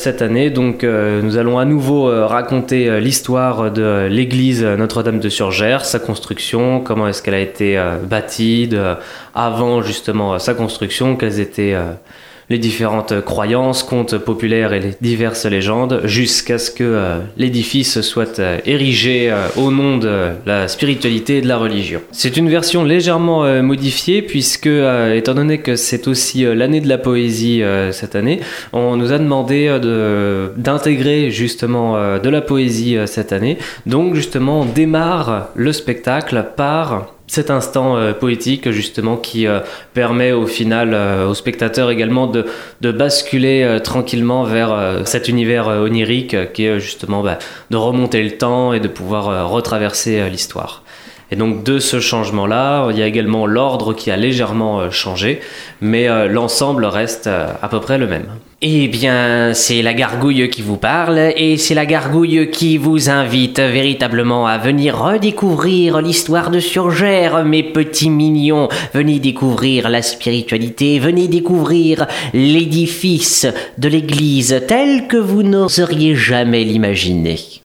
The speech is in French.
cette année, donc nous allons à nouveau raconter l'histoire de l'église Notre-Dame de Surgères, sa construction, comment est-ce qu'elle a été bâtie, avant justement sa construction, quelles étaient les différentes croyances, contes populaires et les diverses légendes, jusqu'à ce que l'édifice soit érigé au nom de la spiritualité et de la religion. C'est une version légèrement modifiée, puisque, étant donné que c'est aussi l'année de la poésie cette année, on nous a demandé d'intégrer justement de la poésie cette année. Donc justement, on démarre le spectacle par cet instant poétique justement qui permet au final aux spectateurs également de basculer tranquillement vers cet univers onirique qui est justement de remonter le temps et de pouvoir retraverser l'histoire. Et donc de ce changement-là, il y a également l'ordre qui a légèrement changé, mais l'ensemble reste à peu près le même. Eh bien, c'est la gargouille qui vous parle, et c'est la gargouille qui vous invite véritablement à venir redécouvrir l'histoire de Surgères, mes petits mignons. Venez découvrir la spiritualité, venez découvrir l'édifice de l'église tel que vous n'oseriez jamais l'imaginer.